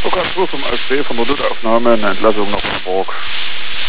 Lukas Ruf vom ASB von der Notaufnahme in Entlassung nach Hamburg.